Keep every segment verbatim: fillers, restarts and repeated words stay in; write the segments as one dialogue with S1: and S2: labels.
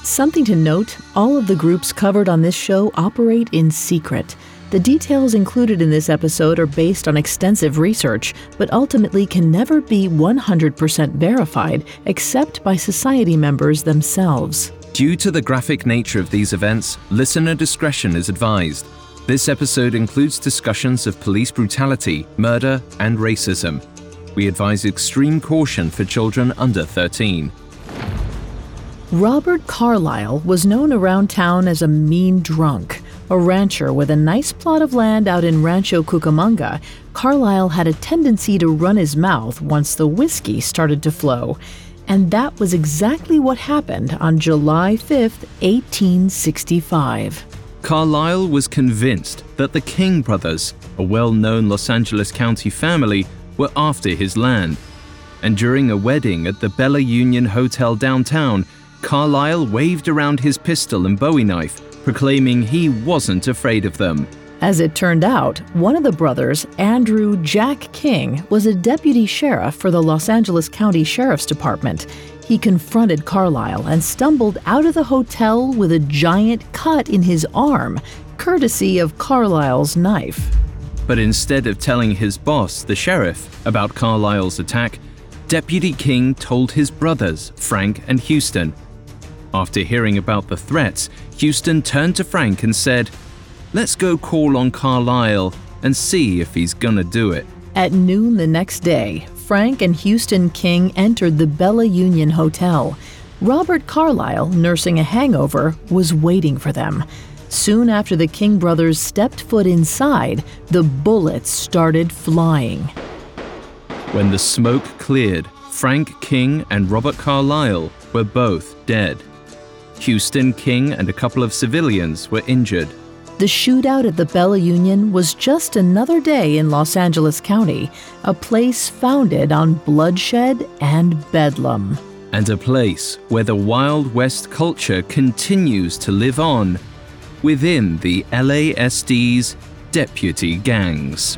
S1: Something to note, all of the groups covered on this show operate in secret. The details included in this episode are based on extensive research, but ultimately can never be one hundred percent verified except by society members themselves.
S2: Due to the graphic nature of these events, listener discretion is advised. This episode includes discussions of police brutality, murder, and racism. We advise extreme caution for children under thirteen.
S1: Robert Carlyle was known around town as a mean drunk. A rancher with a nice plot of land out in Rancho Cucamonga, Carlyle had a tendency to run his mouth once the whiskey started to flow. And that was exactly what happened on July fifth, eighteen sixty-five.
S2: Carlyle was convinced that the King brothers, a well-known Los Angeles County family, were after his land. And during a wedding at the Bella Union Hotel downtown, Carlyle waved around his pistol and bowie knife, proclaiming he wasn't afraid of them.
S1: As it turned out, one of the brothers, Andrew Jack King, was a deputy sheriff for the Los Angeles County Sheriff's Department. He confronted Carlyle and stumbled out of the hotel with a giant cut in his arm, courtesy of Carlyle's knife.
S2: But instead of telling his boss, the sheriff, about Carlyle's attack, Deputy King told his brothers, Frank and Houston. After hearing about the threats, Houston turned to Frank and said, "Let's go call on Carlyle and see if he's gonna do it."
S1: At noon the next day, Frank and Houston King entered the Bella Union Hotel. Robert Carlyle, nursing a hangover, was waiting for them. Soon after the King brothers stepped foot inside, the bullets started flying.
S2: When the smoke cleared, Frank King and Robert Carlyle were both dead. Houston King and a couple of civilians were injured.
S1: The shootout at the Bella Union was just another day in Los Angeles County, a place founded on bloodshed and bedlam.
S2: And a place where the Wild West culture continues to live on within the L A S D's deputy gangs.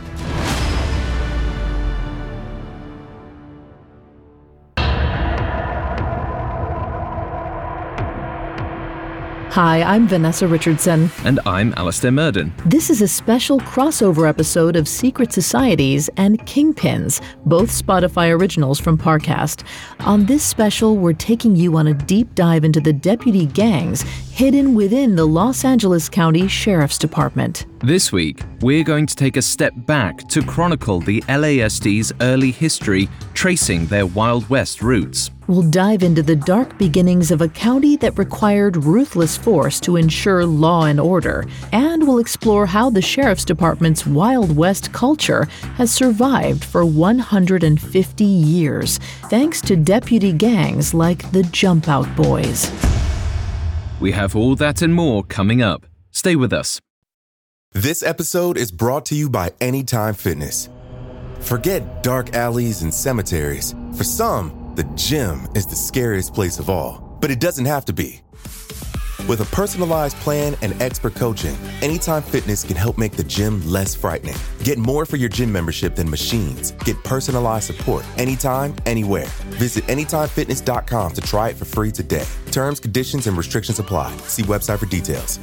S1: Hi, I'm Vanessa Richardson.
S2: And I'm Alistair Murden.
S1: This is a special crossover episode of Secret Societies and Kingpins, both Spotify originals from Parcast. On this special, we're taking you on a deep dive into the deputy gangs hidden within the Los Angeles County Sheriff's Department.
S2: This week, we're going to take a step back to chronicle the L A S D's early history, tracing their Wild West roots.
S1: We'll dive into the dark beginnings of a county that required ruthless force to ensure law and order, and we'll explore how the Sheriff's Department's Wild West culture has survived for one hundred fifty years, thanks to deputy gangs like the Jump Out Boys.
S2: We have all that and more coming up. Stay with us.
S3: This episode is brought to you by Anytime Fitness. Forget dark alleys and cemeteries. For some, the gym is the scariest place of all, but it doesn't have to be. With a personalized plan and expert coaching, Anytime Fitness can help make the gym less frightening. Get more for your gym membership than machines. Get personalized support anytime, anywhere. Visit anytime fitness dot com to try it for free today. Terms, conditions, and restrictions apply. See website for details.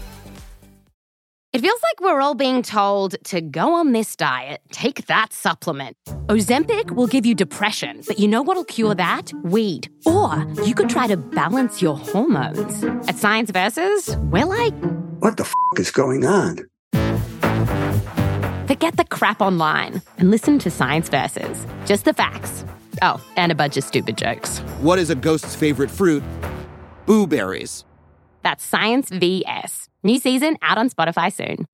S4: It feels like we're all being told to go on this diet, take that supplement. Ozempic will give you depression, but you know what'll cure that? Weed. Or you could try to balance your hormones. At Science Versus, we're like,
S5: what the f*** is going on?
S4: Forget the crap online and listen to Science Versus. Just the facts. Oh, and a bunch of stupid jokes.
S6: What is a ghost's favorite fruit? Blueberries.
S4: That's Science V S. New season out on Spotify soon.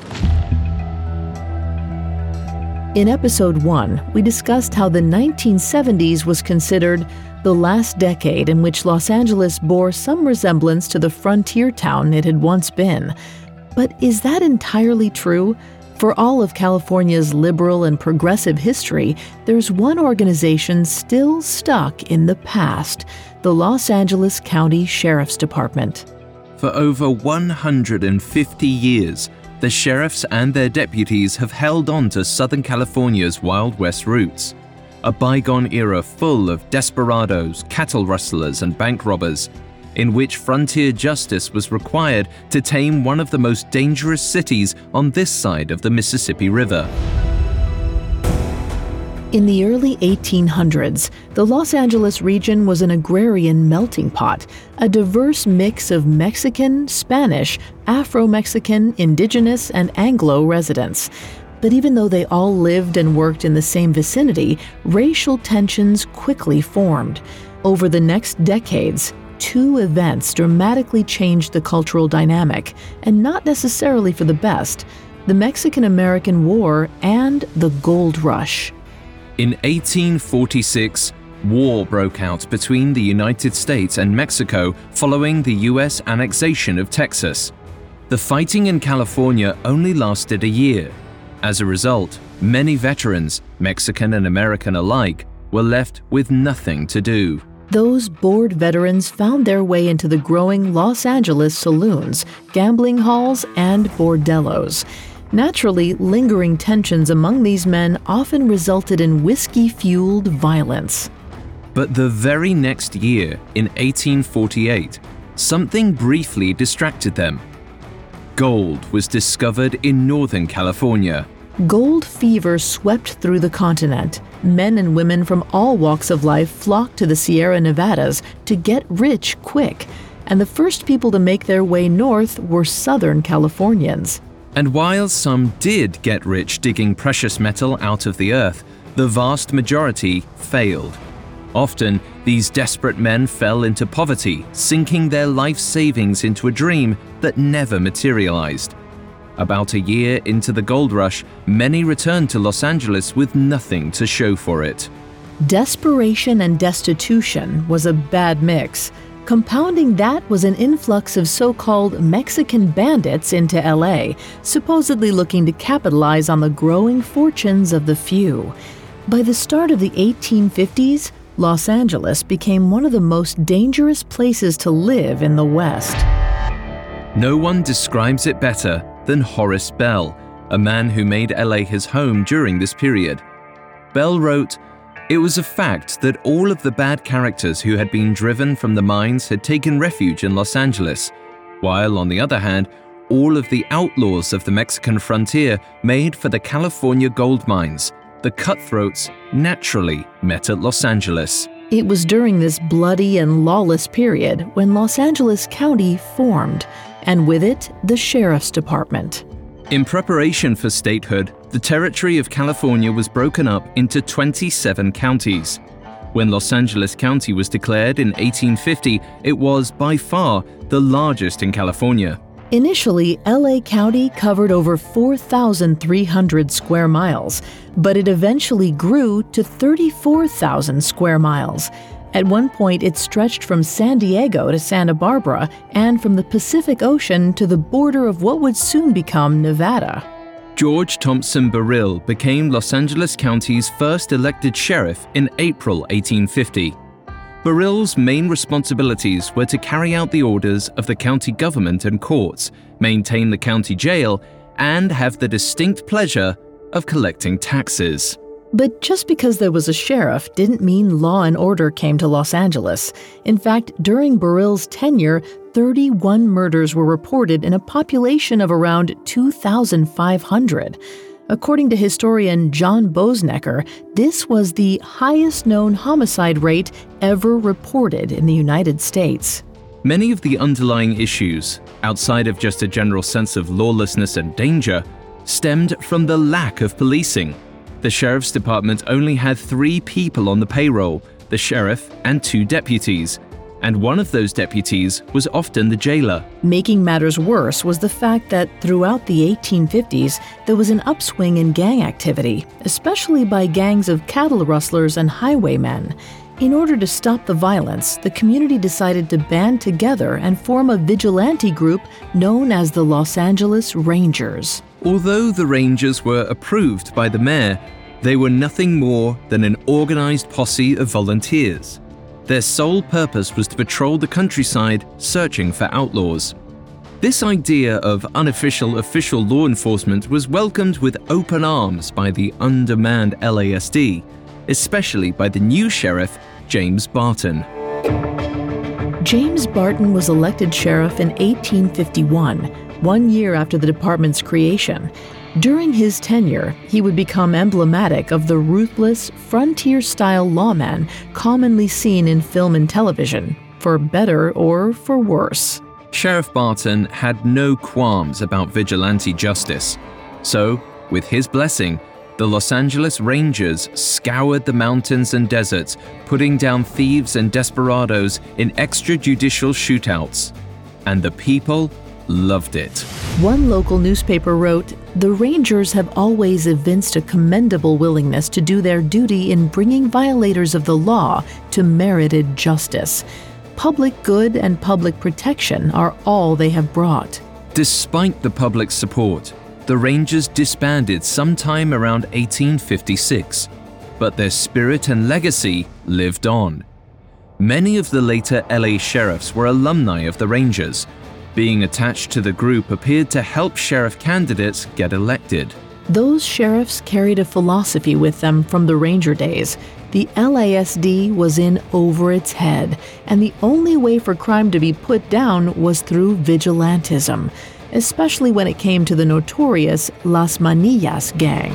S1: In episode one, we discussed how the nineteen seventies was considered the last decade in which Los Angeles bore some resemblance to the frontier town it had once been. But is that entirely true? For all of California's liberal and progressive history, there's one organization still stuck in the past, the Los Angeles County Sheriff's Department.
S2: For over one hundred fifty years, the sheriffs and their deputies have held on to Southern California's Wild West roots, a bygone era full of desperados, cattle rustlers, and bank robbers. in which frontier justice was required to tame one of the most dangerous cities on this side of the Mississippi River.
S1: In the early eighteen hundreds, the Los Angeles region was an agrarian melting pot, a diverse mix of Mexican, Spanish, Afro-Mexican, Indigenous, and Anglo residents. But even though they all lived and worked in the same vicinity, racial tensions quickly formed. Over the next decades, two events dramatically changed the cultural dynamic, and not necessarily for the best: the Mexican-American War and the Gold Rush.
S2: In eighteen forty-six, war broke out between the United States and Mexico following the U S annexation of Texas. The fighting in California only lasted a year. As a result, many veterans, Mexican and American alike, were left with nothing to do.
S1: Those bored veterans found their way into the growing Los Angeles saloons, gambling halls, and bordellos. Naturally, lingering tensions among these men often resulted in whiskey-fueled violence.
S2: But the very next year, in eighteen forty-eight, something briefly distracted them. Gold was discovered in Northern California.
S1: Gold fever swept through the continent. Men and women from all walks of life flocked to the Sierra Nevadas to get rich quick, and the first people to make their way north were Southern Californians.
S2: And while some did get rich digging precious metal out of the earth, the vast majority failed. Often, these desperate men fell into poverty, sinking their life savings into a dream that never materialized. About a year into the gold rush, many returned to Los Angeles with nothing to show for it.
S1: Desperation and destitution was a bad mix. Compounding that was an influx of so-called Mexican bandits into L A, supposedly looking to capitalize on the growing fortunes of the few. By the start of the eighteen fifties, Los Angeles became one of the most dangerous places to live in the West.
S2: No one describes it better than Horace Bell, a man who made L A his home during this period. Bell wrote, "It was a fact that all of the bad characters who had been driven from the mines had taken refuge in Los Angeles, while, on the other hand, all of the outlaws of the Mexican frontier made for the California gold mines. The cutthroats naturally met at Los Angeles."
S1: It was during this bloody and lawless period when Los Angeles County formed, and with it, the Sheriff's Department.
S2: In preparation for statehood, the territory of California was broken up into twenty-seven counties. When Los Angeles County was declared in eighteen fifty, it was by far the largest in California.
S1: Initially, L A County covered over four thousand three hundred square miles, but it eventually grew to thirty-four thousand square miles. At one point, it stretched from San Diego to Santa Barbara and from the Pacific Ocean to the border of what would soon become Nevada.
S2: George Thompson Burrill became Los Angeles County's first elected sheriff in April eighteen fifty. Burrill's main responsibilities were to carry out the orders of the county government and courts, maintain the county jail, and have the distinct pleasure of collecting taxes.
S1: But just because there was a sheriff didn't mean law and order came to Los Angeles. In fact, during Burrill's tenure, thirty-one murders were reported in a population of around two thousand five hundred. According to historian John Bosnecker, this was the highest known homicide rate ever reported in the United States.
S2: Many of the underlying issues, outside of just a general sense of lawlessness and danger, stemmed from the lack of policing. The Sheriff's Department only had three people on the payroll, the sheriff and two deputies, and one of those deputies was often the jailer.
S1: Making matters worse was the fact that throughout the eighteen fifties, there was an upswing in gang activity, especially by gangs of cattle rustlers and highwaymen. In order to stop the violence, the community decided to band together and form a vigilante group known as the Los Angeles Rangers.
S2: Although the Rangers were approved by the mayor, they were nothing more than an organized posse of volunteers. Their sole purpose was to patrol the countryside searching for outlaws. This idea of unofficial official law enforcement was welcomed with open arms by the undermanned L A S D, especially by the new sheriff, James Barton.
S1: James Barton was elected sheriff in eighteen fifty-one, one year after the department's creation. During his tenure, he would become emblematic of the ruthless, frontier-style lawman commonly seen in film and television, for better or for worse.
S2: Sheriff Barton had no qualms about vigilante justice. So, with his blessing, the Los Angeles Rangers scoured the mountains and deserts, putting down thieves and desperados in extrajudicial shootouts. And the people loved it.
S1: One local newspaper wrote, "The Rangers have always evinced a commendable willingness to do their duty in bringing violators of the law to merited justice. Public good and public protection are all they have brought."
S2: Despite the public's support, the Rangers disbanded sometime around eighteen fifty-six, but their spirit and legacy lived on. Many of the later L A sheriffs were alumni of the Rangers. Being attached to the group appeared to help sheriff candidates get elected.
S1: Those sheriffs carried a philosophy with them from the Ranger days. The L A S D was in over its head, and the only way for crime to be put down was through vigilantism, especially when it came to the notorious Las Manillas gang.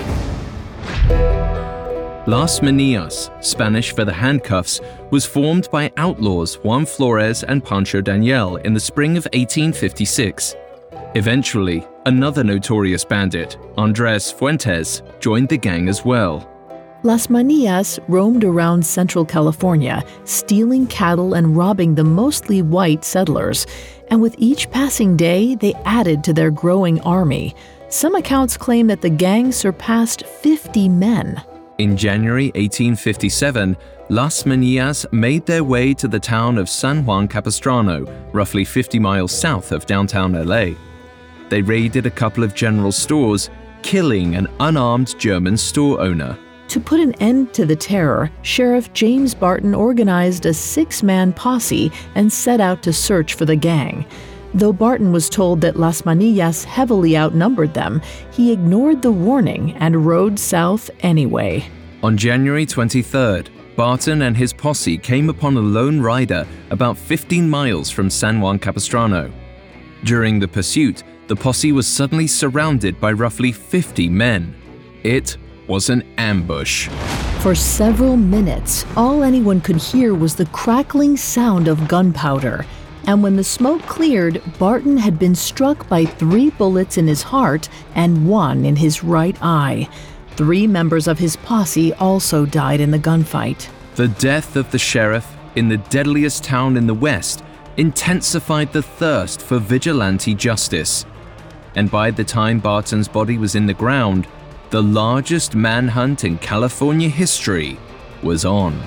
S2: Las Manillas, Spanish for the handcuffs, was formed by outlaws Juan Flores and Pancho Daniel in the spring of eighteen fifty-six. Eventually, another notorious bandit, Andres Fuentes, joined the gang as well.
S1: Las Manillas roamed around Central California, stealing cattle and robbing the mostly white settlers. And with each passing day, they added to their growing army. Some accounts claim that the gang surpassed fifty men.
S2: In January eighteen fifty-seven, Las Manillas made their way to the town of San Juan Capistrano, roughly fifty miles south of downtown L A. They raided a couple of general stores, killing an unarmed German store owner.
S1: To put an end to the terror, Sheriff James Barton organized a six-man posse and set out to search for the gang. Though Barton was told that Las Manillas heavily outnumbered them, he ignored the warning and rode south anyway.
S2: On January twenty-third, Barton and his posse came upon a lone rider about fifteen miles from San Juan Capistrano. During the pursuit, the posse was suddenly surrounded by roughly fifty men. It was an ambush.
S1: For several minutes, all anyone could hear was the crackling sound of gunpowder. And when the smoke cleared, Barton had been struck by three bullets in his heart and one in his right eye. Three members of his posse also died in the gunfight.
S2: The death of the sheriff in the deadliest town in the West intensified the thirst for vigilante justice. And by the time Barton's body was in the ground, the largest manhunt in California history was on.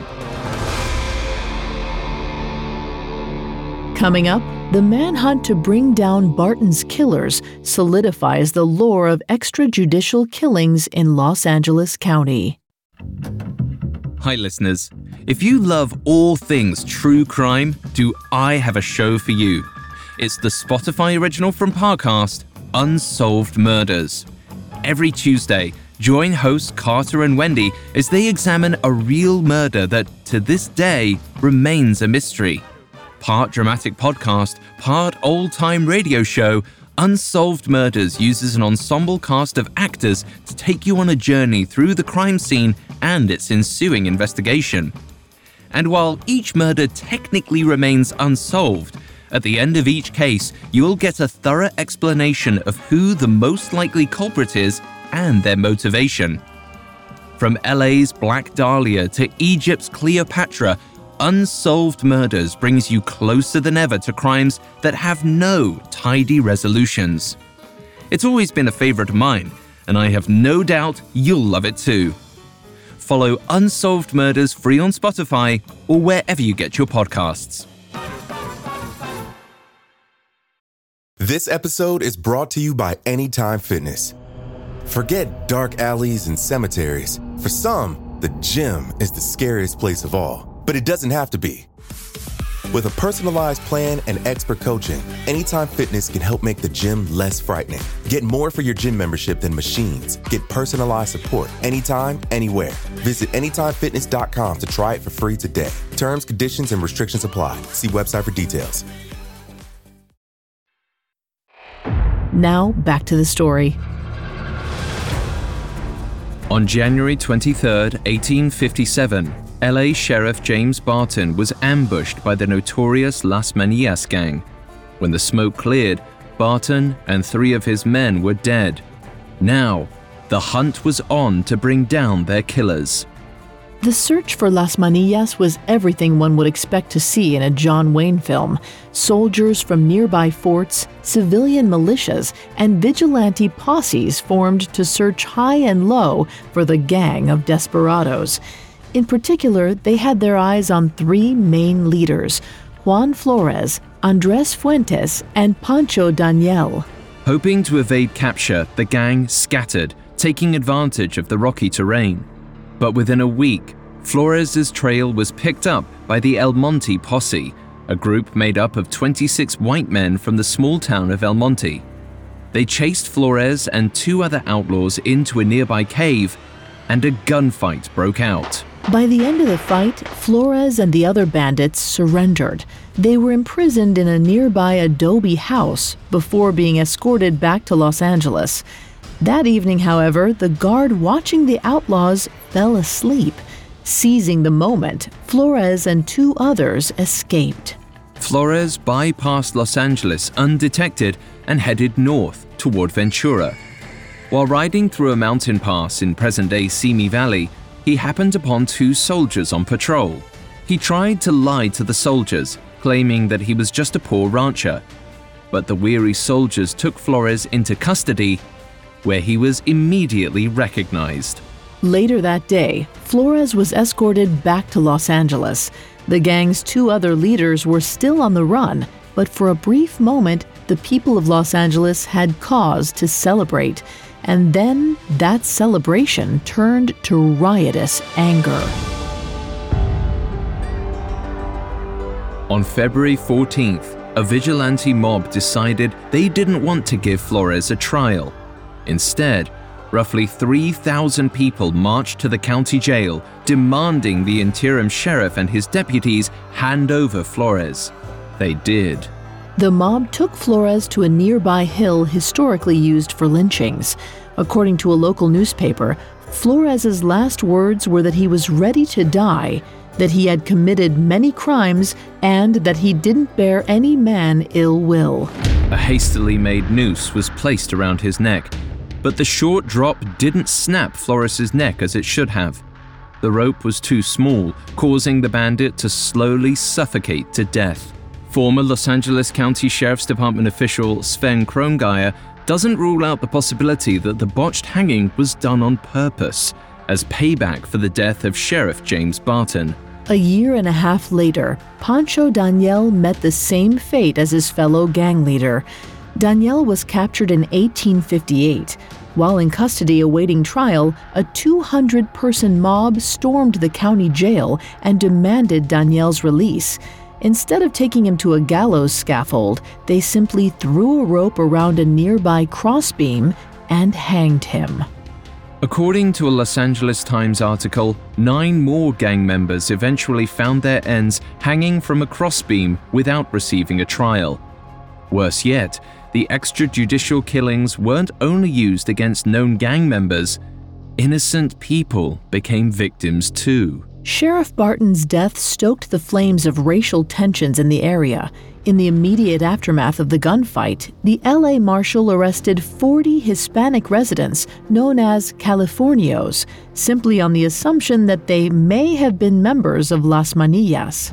S1: Coming up, the manhunt to bring down Barton's killers solidifies the lore of extrajudicial killings in Los Angeles County.
S2: Hi listeners, if you love all things true crime, do I have a show for you. It's the Spotify original from Parcast, Unsolved Murders. Every Tuesday, join hosts Carter and Wendy as they examine a real murder that, to this day, remains a mystery. Part dramatic podcast, part old-time radio show, Unsolved Murders uses an ensemble cast of actors to take you on a journey through the crime scene and its ensuing investigation. And while each murder technically remains unsolved, at the end of each case, you'll get a thorough explanation of who the most likely culprit is and their motivation. From L A's Black Dahlia to Egypt's Cleopatra, Unsolved Murders brings you closer than ever to crimes that have no tidy resolutions. It's always been a favorite of mine, and I have no doubt you'll love it too. Follow Unsolved Murders free on Spotify or wherever you get your podcasts.
S3: This episode is brought to you by Anytime Fitness. Forget dark alleys and cemeteries. For some, the gym is the scariest place of all. But it doesn't have to be. With a personalized plan and expert coaching, Anytime Fitness can help make the gym less frightening. Get more for your gym membership than machines. Get personalized support anytime, anywhere. Visit anytime fitness dot com to try it for free today. Terms, conditions, and restrictions apply. See website for details.
S1: Now, back to the story.
S2: On January twenty-third, eighteen fifty-seven, L A Sheriff James Barton was ambushed by the notorious Las Manillas gang. When the smoke cleared, Barton and three of his men were dead. Now, the hunt was on to bring down their killers.
S1: The search for Las Manillas was everything one would expect to see in a John Wayne film. Soldiers from nearby forts, civilian militias, and vigilante posses formed to search high and low for the gang of desperados. In particular, they had their eyes on three main leaders: Juan Flores, Andres Fuentes, and Pancho Daniel.
S2: Hoping to evade capture, the gang scattered, taking advantage of the rocky terrain. But within a week, Flores' trail was picked up by the El Monte Posse, a group made up of twenty-six white men from the small town of El Monte. They chased Flores and two other outlaws into a nearby cave, and a gunfight broke out.
S1: By the end of the fight, Flores and the other bandits surrendered. They were imprisoned in a nearby adobe house before being escorted back to Los Angeles. That evening, however, the guard watching the outlaws fell asleep. Seizing the moment, Flores and two others escaped.
S2: Flores bypassed Los Angeles undetected and headed north toward Ventura. While riding through a mountain pass in present-day Simi Valley, he happened upon two soldiers on patrol. He tried to lie to the soldiers, claiming that he was just a poor rancher. But the weary soldiers took Flores into custody, where he was immediately recognized.
S1: Later that day, Flores was escorted back to Los Angeles. The gang's two other leaders were still on the run, but for a brief moment, the people of Los Angeles had cause to celebrate. And then that celebration turned to riotous anger.
S2: On February fourteenth, a vigilante mob decided they didn't want to give Flores a trial. Instead, roughly three thousand people marched to the county jail, demanding the interim sheriff and his deputies hand over Flores. They did.
S1: The mob took Flores to a nearby hill historically used for lynchings. According to a local newspaper, Flores's last words were that he was ready to die, that he had committed many crimes, and that he didn't bear any man ill will.
S2: A hastily made noose was placed around his neck, but the short drop didn't snap Flores's neck as it should have. The rope was too small, causing the bandit to slowly suffocate to death. Former Los Angeles County Sheriff's Department official Sven Krongeyer doesn't rule out the possibility that the botched hanging was done on purpose, as payback for the death of Sheriff James Barton.
S1: A year and a half later, Pancho Daniel met the same fate as his fellow gang leader. Daniel was captured in eighteen fifty-eight. While in custody awaiting trial, a two hundred person mob stormed the county jail and demanded Daniel's release. Instead of taking him to a gallows scaffold, they simply threw a rope around a nearby crossbeam and hanged him.
S2: According to a Los Angeles Times article, nine more gang members eventually found their ends hanging from a crossbeam without receiving a trial. Worse yet, the extrajudicial killings weren't only used against known gang members. Innocent people became victims too.
S1: Sheriff Barton's death stoked the flames of racial tensions in the area. In the immediate aftermath of the gunfight, the L A Marshal arrested forty Hispanic residents known as Californios, simply on the assumption that they may have been members of Las Manillas.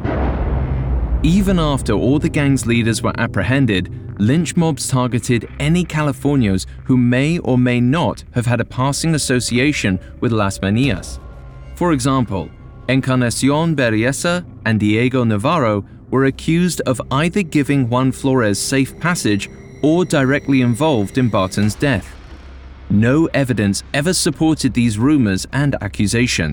S2: Even after all the gang's leaders were apprehended, lynch mobs targeted any Californios who may or may not have had a passing association with Las Manillas. For example, Encarnacion Berriesa and Diego Navarro were accused of either giving Juan Flores safe passage or directly involved in Barton's death. No evidence ever supported these rumors and accusations.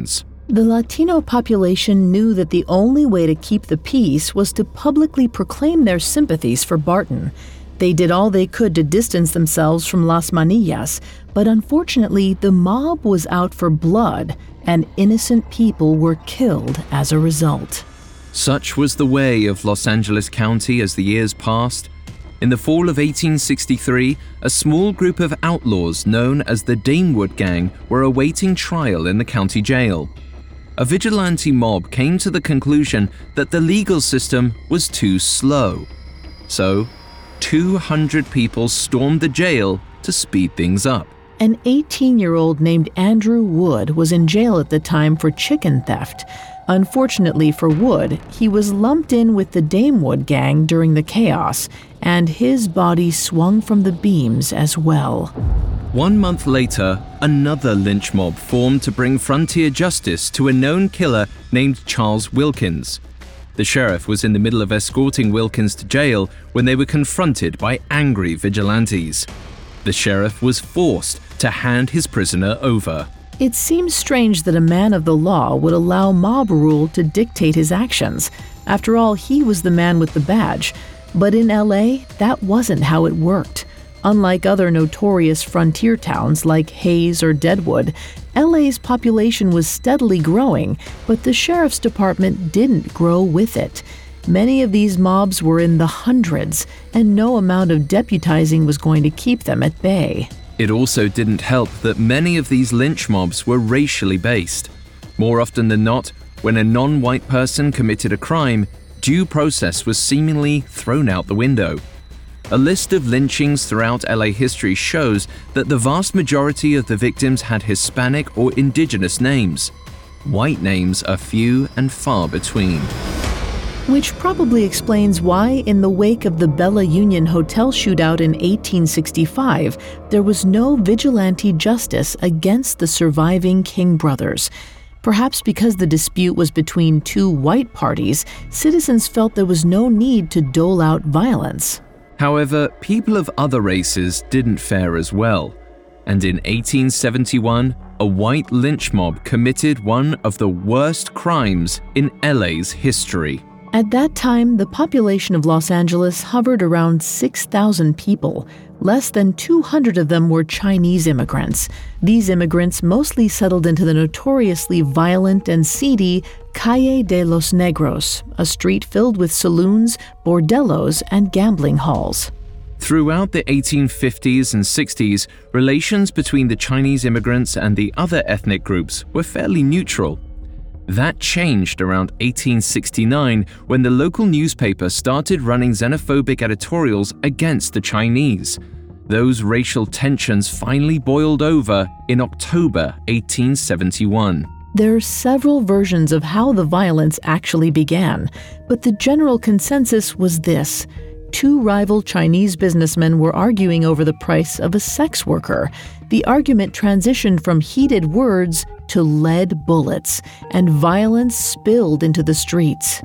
S1: The Latino population knew that the only way to keep the peace was to publicly proclaim their sympathies for Barton. They did all they could to distance themselves from Las Manillas, but unfortunately the mob was out for blood, and innocent people were killed as a result.
S2: Such was the way of Los Angeles County as the years passed. In the fall of eighteen sixty-three, a small group of outlaws known as the Damewood Gang were awaiting trial in the county jail. A vigilante mob came to the conclusion that the legal system was too slow. So, two hundred people stormed the jail to speed things up.
S1: An eighteen-year-old named Andrew Wood was in jail at the time for chicken theft. Unfortunately for Wood, he was lumped in with the Damewood Gang during the chaos, and his body swung from the beams as well.
S2: One month later, another lynch mob formed to bring frontier justice to a known killer named Charles Wilkins. The sheriff was in the middle of escorting Wilkins to jail when they were confronted by angry vigilantes. The sheriff was forced to hand his prisoner over.
S1: It seems strange that a man of the law would allow mob rule to dictate his actions. After all, he was the man with the badge. But in L A, that wasn't how it worked. Unlike other notorious frontier towns like Hayes or Deadwood, L A's population was steadily growing, but the sheriff's department didn't grow with it. Many of these mobs were in the hundreds, and no amount of deputizing was going to keep them at bay.
S2: It also didn't help that many of these lynch mobs were racially based. More often than not, when a non-white person committed a crime, due process was seemingly thrown out the window. A list of lynchings throughout L A history shows that the vast majority of the victims had Hispanic or indigenous names. White names are few and far between.
S1: Which probably explains why, in the wake of the Bella Union Hotel shootout in eighteen sixty-five, there was no vigilante justice against the surviving King brothers. Perhaps because the dispute was between two white parties, citizens felt there was no need to dole out violence.
S2: However, people of other races didn't fare as well, and in eighteen seventy-one, a white lynch mob committed one of the worst crimes in L A's history.
S1: At that time, the population of Los Angeles hovered around six thousand people. Less than two hundred of them were Chinese immigrants. These immigrants mostly settled into the notoriously violent and seedy Calle de los Negros, a street filled with saloons, bordellos, and gambling halls.
S2: Throughout the eighteen fifties and sixties, relations between the Chinese immigrants and the other ethnic groups were fairly neutral. That changed around eighteen sixty-nine when the local newspaper started running xenophobic editorials against the Chinese. Those racial tensions finally boiled over in October eighteen seventy-one.
S1: There are several versions of how the violence actually began, but the general consensus was this. Two rival Chinese businessmen were arguing over the price of a sex worker. The argument transitioned from heated words to lead bullets, and violence spilled into the streets.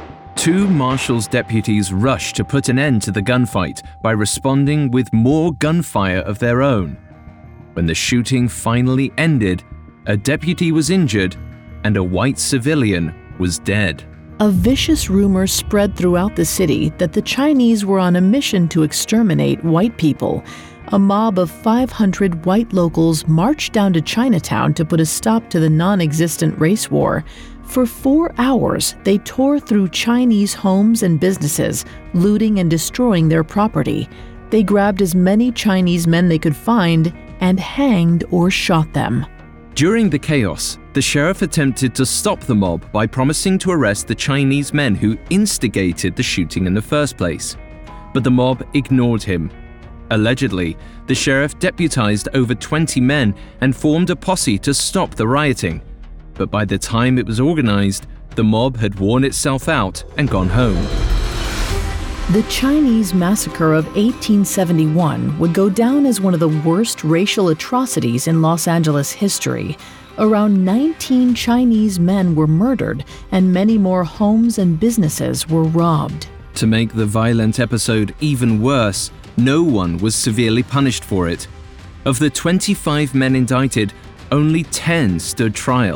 S2: Two marshal's deputies rushed to put an end to the gunfight by responding with more gunfire of their own. When the shooting finally ended, a deputy was injured and a white civilian was dead.
S1: A vicious rumor spread throughout the city that the Chinese were on a mission to exterminate white people. A mob of five hundred white locals marched down to Chinatown to put a stop to the non-existent race war. For four hours, they tore through Chinese homes and businesses, looting and destroying their property. They grabbed as many Chinese men they could find and hanged or shot them.
S2: During the chaos, the sheriff attempted to stop the mob by promising to arrest the Chinese men who instigated the shooting in the first place. But the mob ignored him. Allegedly, the sheriff deputized over twenty men and formed a posse to stop the rioting. But by the time it was organized, the mob had worn itself out and gone home.
S1: The Chinese massacre of eighteen seventy-one would go down as one of the worst racial atrocities in Los Angeles history. Around nineteen Chinese men were murdered, and many more homes and businesses were robbed.
S2: To make the violent episode even worse, no one was severely punished for it. Of the twenty-five men indicted, only ten stood trial.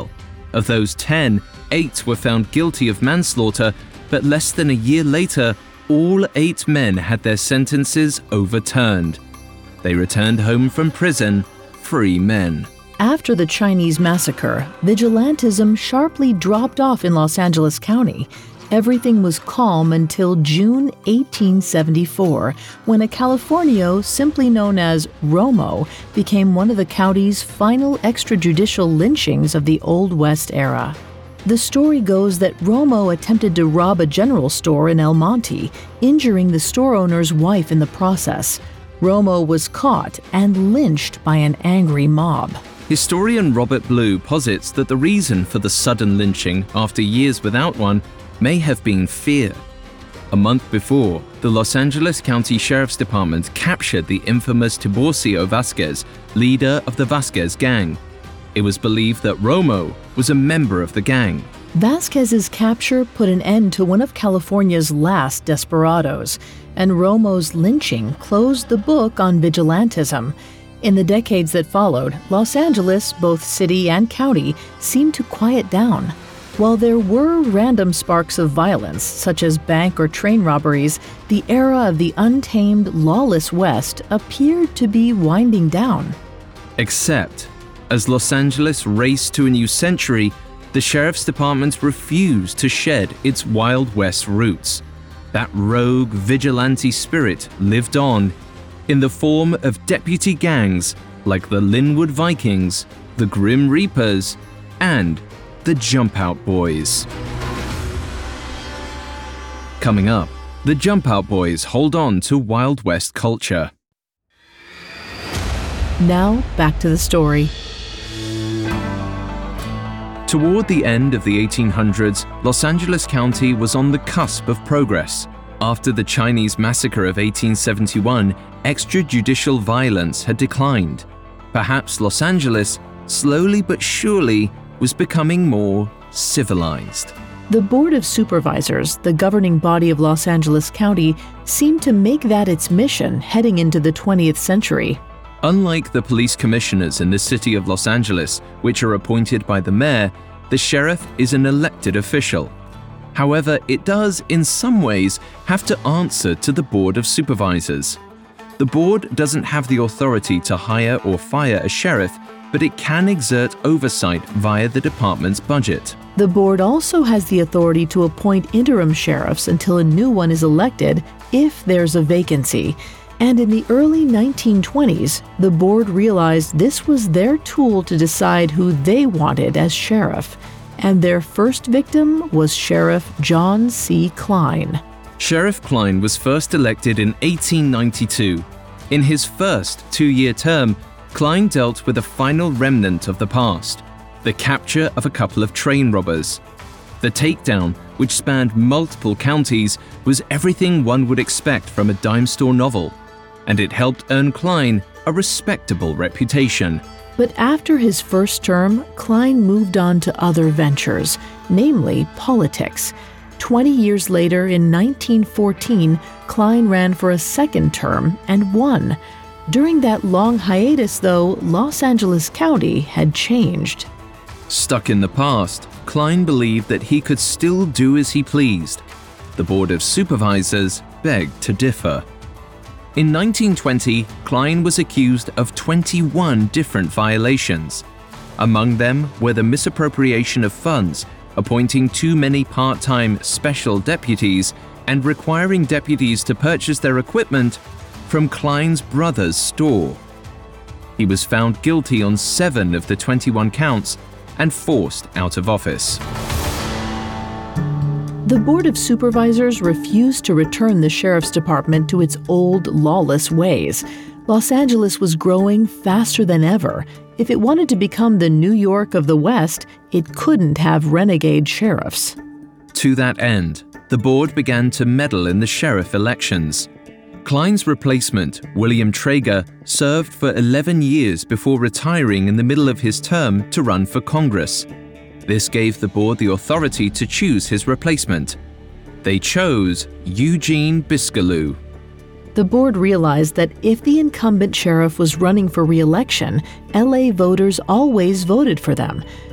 S2: Of those ten, eight were found guilty of manslaughter, but less than a year later, all eight men had their sentences overturned. They returned home from prison free men.
S1: After the Chinese massacre, vigilantism sharply dropped off in Los Angeles County. Everything was calm until June eighteen seventy-four, when a Californio simply known as Romo became one of the county's final extrajudicial lynchings of the Old West era. The story goes that Romo attempted to rob a general store in El Monte, injuring the store owner's wife in the process. Romo was caught and lynched by an angry mob.
S2: Historian Robert Blue posits that the reason for the sudden lynching after years without one may have been fear. A month before, the Los Angeles County Sheriff's Department captured the infamous Tiburcio Vasquez, leader of the Vasquez gang. It was believed that Romo was a member of the gang.
S1: Vasquez's capture put an end to one of California's last desperados, and Romo's lynching closed the book on vigilantism. In the decades that followed, Los Angeles, both city and county, seemed to quiet down. While there were random sparks of violence, such as bank or train robberies, the era of the untamed, lawless West appeared to be winding down.
S2: Except, as Los Angeles raced to a new century, the Sheriff's Department refused to shed its Wild West roots. That rogue, vigilante spirit lived on in the form of deputy gangs like the Linwood Vikings, the Grim Reapers, and the Jump Out Boys. Coming up, the Jump Out Boys hold on to Wild West culture.
S1: Now, back to the story.
S2: Toward the end of the eighteen hundreds, Los Angeles County was on the cusp of progress. After the Chinese massacre of eighteen seventy-one, extrajudicial violence had declined. Perhaps Los Angeles, slowly but surely, was becoming more civilized.
S1: The Board of Supervisors, the governing body of Los Angeles County, seemed to make that its mission heading into the twentieth century.
S2: Unlike the police commissioners in the city of Los Angeles, which are appointed by the mayor, the sheriff is an elected official. However, it does, in some ways, have to answer to the Board of Supervisors. The board doesn't have the authority to hire or fire a sheriff, but it can exert oversight via the department's budget.
S1: The board also has the authority to appoint interim sheriffs until a new one is elected if there's a vacancy. And in the early nineteen twenties, the board realized this was their tool to decide who they wanted as sheriff. And their first victim was Sheriff John C. Klein.
S2: Sheriff Klein was first elected in eighteen ninety-two. In his first two-year term, Klein dealt with a final remnant of the past, the capture of a couple of train robbers. The takedown, which spanned multiple counties, was everything one would expect from a dime store novel, and it helped earn Klein a respectable reputation.
S1: But after his first term, Klein moved on to other ventures, namely politics. Twenty years later, in nineteen fourteen, Klein ran for a second term and won. During that long hiatus, though, Los Angeles County had changed.
S2: Stuck in the past, Klein believed that he could still do as he pleased. The Board of Supervisors begged to differ. In nineteen twenty, Klein was accused of twenty-one different violations. Among them were the misappropriation of funds, appointing too many part-time special deputies, and requiring deputies to purchase their equipment from Klein's brother's store. He was found guilty on seven of the twenty-one counts and forced out of office.
S1: The Board of Supervisors refused to return the Sheriff's Department to its old, lawless ways. Los Angeles was growing faster than ever. If it wanted to become the New York of the West, it couldn't have renegade sheriffs.
S2: To that end, the board began to meddle in the sheriff elections. Klein's replacement, William Traeger, served for eleven years before retiring in the middle of his term to run for Congress. This gave the board the authority to choose his replacement. They chose Eugene Biscalou.
S1: The board realized that if the incumbent sheriff was running for re-election, L A voters always voted for them.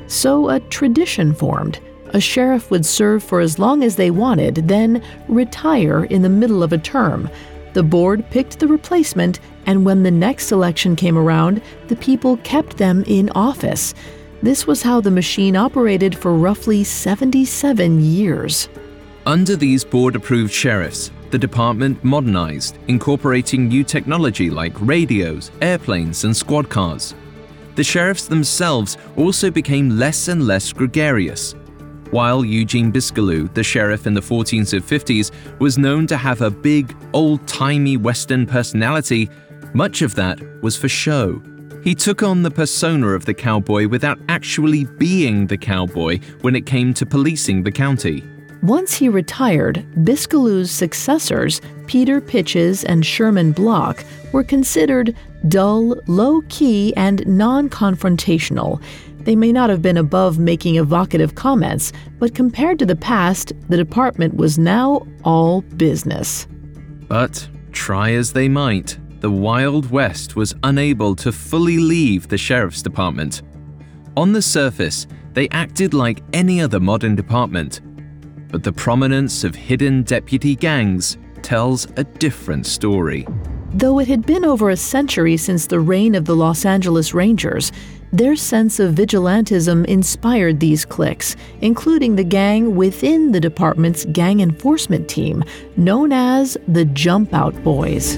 S1: So a tradition formed. A sheriff would serve for as long as they wanted, then retire in the middle of a term. The board picked the replacement, and when the next election came around, the people kept them in office. This was how the machine operated for roughly seventy-seven years.
S2: Under these board-approved sheriffs, the department modernized, incorporating new technology like radios, airplanes, and squad cars. The sheriffs themselves also became less and less gregarious. While Eugene Biscalou, the sheriff in the forties and fifties, was known to have a big, old-timey Western personality, much of that was for show. He took on the persona of the cowboy without actually being the cowboy when it came to policing the county.
S1: Once he retired, Biscalou's successors, Peter Pitches and Sherman Block, were considered dull, low-key, and non-confrontational. They may not have been above making evocative comments, but compared to the past, the department was now all business.
S2: But, try as they might, the Wild West was unable to fully leave the sheriff's department. On the surface, they acted like any other modern department, but the prominence of hidden deputy gangs tells a different story.
S1: Though it had been over a century since the reign of the Los Angeles Rangers, their sense of vigilantism inspired these cliques, including the gang within the department's gang enforcement team, known as the Jump Out Boys.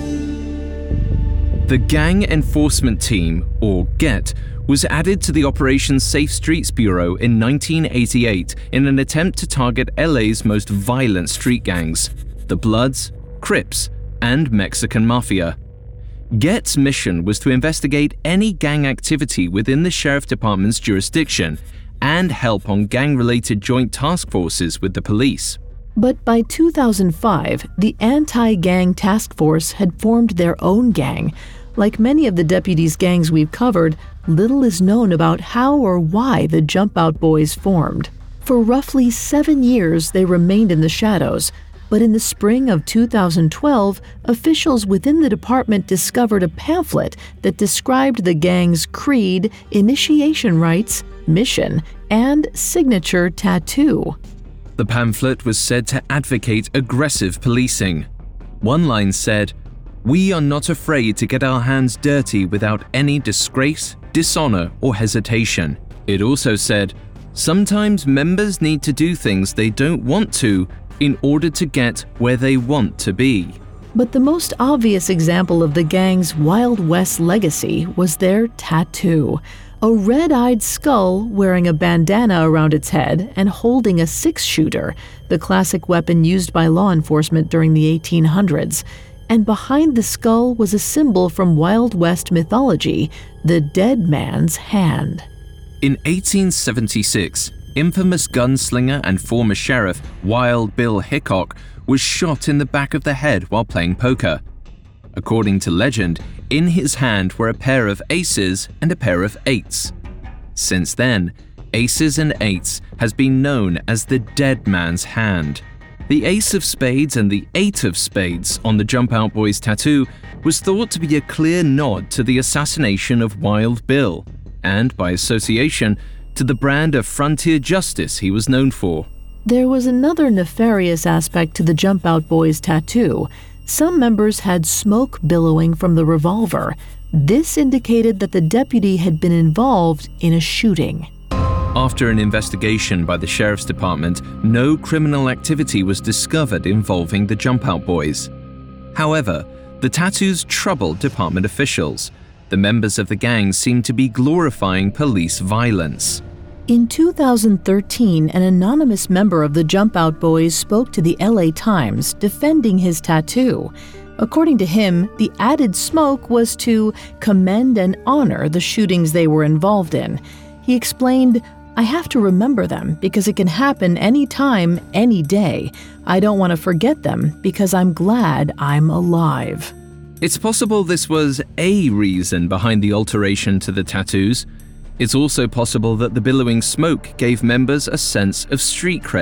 S2: The Gang Enforcement Team, or GET, was added to the Operation Safe Streets Bureau in nineteen eighty-eight in an attempt to target L A's most violent street gangs, the Bloods, Crips, and Mexican Mafia. GET's mission was to investigate any gang activity within the Sheriff Department's jurisdiction and help on gang-related joint task forces with the police.
S1: But by two thousand five, the Anti-Gang Task Force had formed their own gang. Like many of the deputies' gangs we've covered, little is known about how or why the Jump Out Boys formed. For roughly seven years, they remained in the shadows. But in the spring of two thousand twelve, officials within the department discovered a pamphlet that described the gang's creed, initiation rites, mission, and signature tattoo.
S2: The pamphlet was said to advocate aggressive policing. One line said, "We are not afraid to get our hands dirty without any disgrace, dishonor, or hesitation." It also said, "Sometimes members need to do things they don't want to in order to get where they want to be."
S1: But the most obvious example of the gang's Wild West legacy was their tattoo. A red-eyed skull wearing a bandana around its head and holding a six-shooter, the classic weapon used by law enforcement during the eighteen hundreds. And behind the skull was a symbol from Wild West mythology, the dead man's hand.
S2: In eighteen seventy-six, infamous gunslinger and former sheriff Wild Bill Hickok was shot in the back of the head while playing poker. According to legend, in his hand were a pair of aces and a pair of eights. Since then, aces and eights has been known as the dead man's hand. The ace of spades and the eight of spades on the Jump Out Boys tattoo was thought to be a clear nod to the assassination of Wild Bill, and by association, to the brand of frontier justice he was known for.
S1: There was another nefarious aspect to the Jump Out Boys tattoo. Some members had smoke billowing from the revolver. This indicated that the deputy had been involved in a shooting.
S2: After an investigation by the Sheriff's Department, no criminal activity was discovered involving the Jump Out Boys. However, the tattoos troubled department officials. The members of the gang seemed to be glorifying police violence.
S1: In two thousand thirteen, an anonymous member of the Jump Out Boys spoke to the L A Times defending his tattoo. According to him, the added smoke was to commend and honor the shootings they were involved in. He explained, "I have to remember them because it can happen any time, any day. I don't want to forget them because I'm glad I'm alive."
S2: It's possible this was a reason behind the alteration to the tattoos. It's also possible that the billowing smoke gave members a sense of street cred.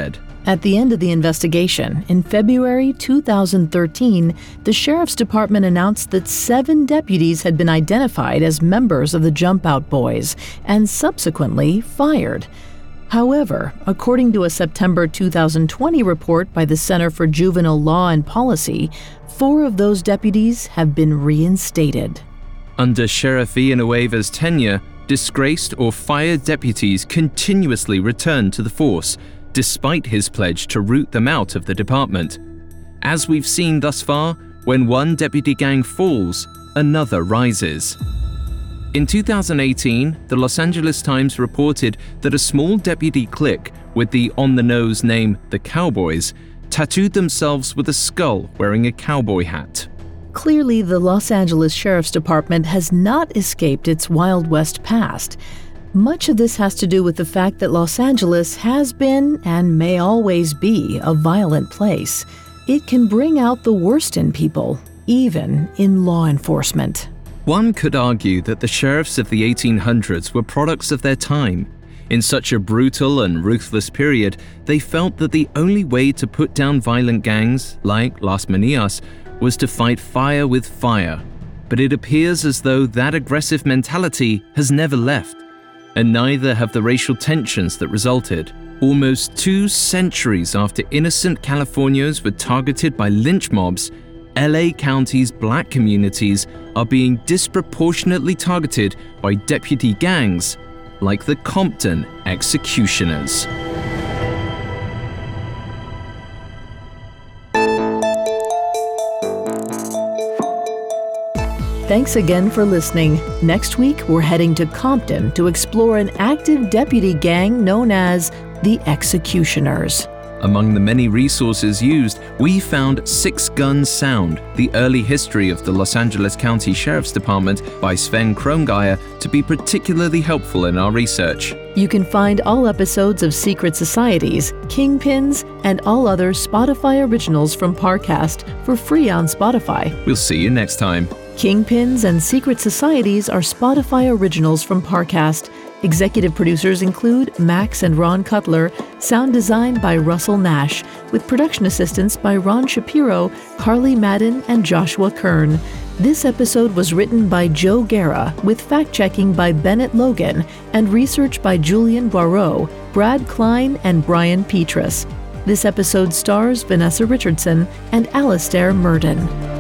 S1: At the end of the investigation, in February two thousand thirteen, the Sheriff's Department announced that seven deputies had been identified as members of the Jump Out Boys and subsequently fired. However, according to a September two thousand twenty report by the Center for Juvenile Law and Policy, four of those deputies have been reinstated.
S2: Under Sheriff Villanueva's tenure, disgraced or fired deputies continuously returned to the force, despite his pledge to root them out of the department. As we've seen thus far, when one deputy gang falls, another rises. In two thousand eighteen, the Los Angeles Times reported that a small deputy clique with the on-the-nose name The Cowboys tattooed themselves with a skull wearing a cowboy hat.
S1: Clearly, the Los Angeles Sheriff's Department has not escaped its Wild West past. Much of this has to do with the fact that Los Angeles has been, and may always be, a violent place. It can bring out the worst in people, even in law enforcement.
S2: One could argue that the sheriffs of the eighteen hundreds were products of their time. In such a brutal and ruthless period, they felt that the only way to put down violent gangs, like Las Manias, was to fight fire with fire. But it appears as though that aggressive mentality has never left. And neither have the racial tensions that resulted. Almost two centuries after innocent Californios were targeted by lynch mobs, L A County's black communities are being disproportionately targeted by deputy gangs like the Compton Executioners.
S1: Thanks again for listening. Next week, we're heading to Compton to explore an active deputy gang known as the Executioners.
S2: Among the many resources used, we found Six Gun Sound, the early history of the Los Angeles County Sheriff's Department by Sven Krongeier, to be particularly helpful in our research.
S1: You can find all episodes of Secret Societies, Kingpins, and all other Spotify originals from Parcast for free on Spotify.
S2: We'll see you next time.
S1: Kingpins and Secret Societies are Spotify originals from Parcast. Executive producers include Max and Ron Cutler, sound design by Russell Nash, with production assistance by Ron Shapiro, Carly Madden, and Joshua Kern. This episode was written by Joe Guerra, with fact-checking by Bennett Logan, and research by Julian Boireau, Brad Klein, and Brian Petrus. This episode stars Vanessa Richardson and Alastair Murden.